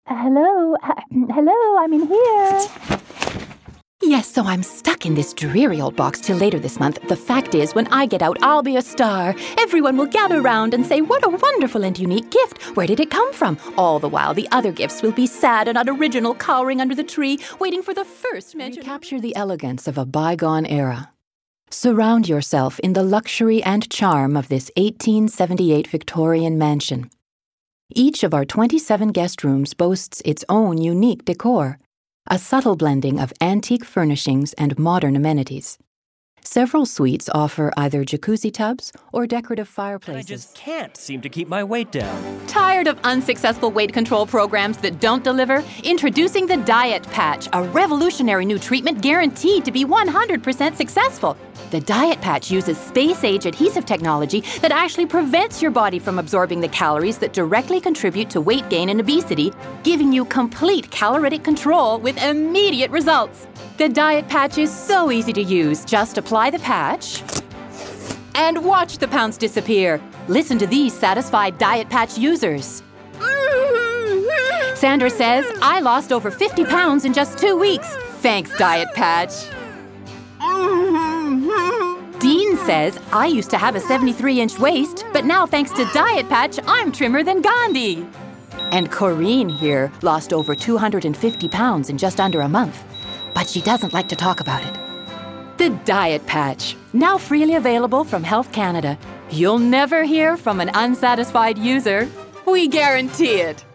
Hello, I'm in here. Yes, so I'm stuck in this dreary old box till later this month. The fact is, when I get out, I'll be a star. Everyone will gather round and say, what a wonderful and unique gift. Where did it come from? All the while, the other gifts will be sad and unoriginal, cowering under the tree, waiting for the first mention. Recapture the elegance of a bygone era. Surround yourself in the luxury and charm of this 1878 Victorian mansion. Each of our 27 guest rooms boasts its own unique decor, a subtle blending of antique furnishings and modern amenities. Several suites offer either jacuzzi tubs or decorative fireplaces. I just can't seem to keep my weight down. Tired of unsuccessful weight control programs that don't deliver? Introducing the Diet Patch, a revolutionary new treatment guaranteed to be 100% successful. The Diet Patch uses space-age adhesive technology that actually prevents your body from absorbing the calories that directly contribute to weight gain and obesity, giving you complete caloric control with immediate results. The Diet Patch is so easy to use. Just apply the patch and watch the pounds disappear. Listen to these satisfied Diet Patch users. Sandra says, I lost over 50 pounds in just 2 weeks. Thanks, Diet Patch. Dean says, I used to have a 73-inch waist, but now thanks to Diet Patch, I'm trimmer than Gandhi. And Corinne here lost over 250 pounds in just under a month, but she doesn't like to talk about it. The Diet Patch, now freely available from Health Canada. You'll never hear from an unsatisfied user. We guarantee it.